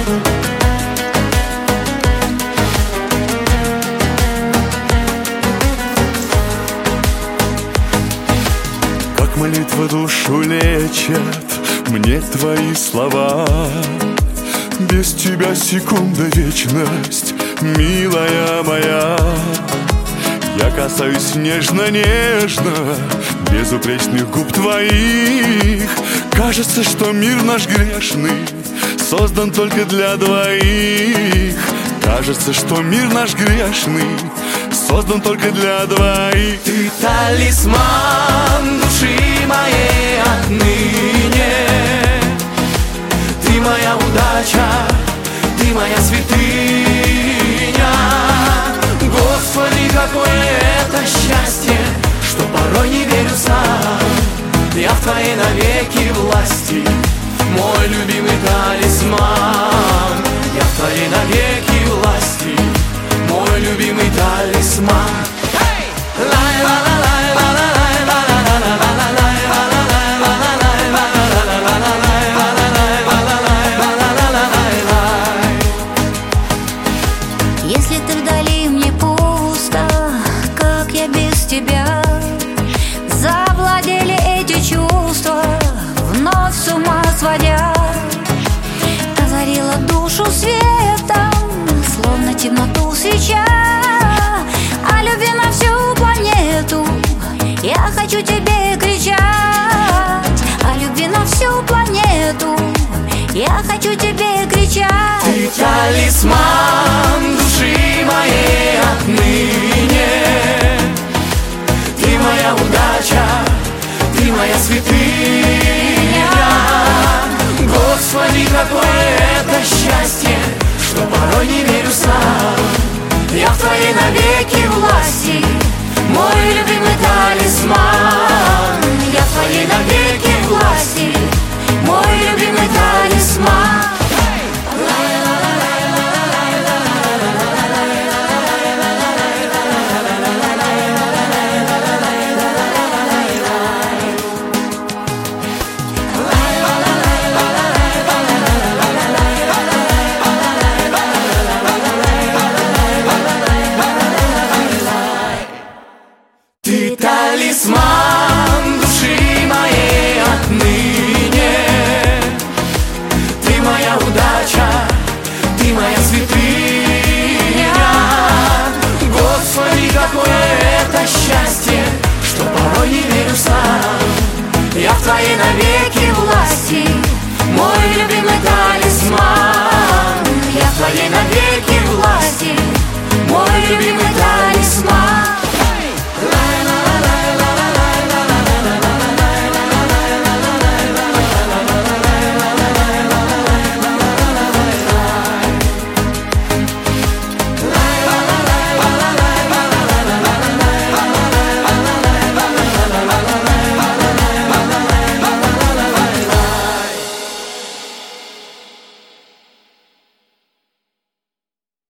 Как молитва душу лечат мне твои слова. Без тебя секунда вечность, милая моя. Я касаюсь нежно-нежно безупречных губ твоих. Кажется, что мир наш грешный создан только для двоих. Кажется, что мир наш грешный создан только для двоих. Ты талисман души моей отныне. Ты моя удача, ты моя святыня. Господи, какое это счастье, что порой не верю сам. Я в твоей навеки власти, мой любимый талисман. Я в твоей навеки власти, мой любимый талисман. Если ты вдали, мне пусто, как я без тебя. Завладели эти чувства, вновь с ума сводя. Озарила душу светом, словно темноту свеча. О любви на всю планету я хочу тебе кричать. О любви на всю планету я хочу тебе кричать. Ты талисман души моей отныне. Ты моя удача, ты моя святыня. Господи, какое это счастье, что порой не верю сам. Я в твоей навеки власти, мой любимый талисман. Я в твоей навеки власти, мой любимый талисман. Ты талисман души моей отныне. Ты моя удача, ты моя святыня. Господи, какое это счастье, что порой не верю сам. Я в твоей навеки власти, мой любимый талисман. Я в твоей навеки власти, мой любимый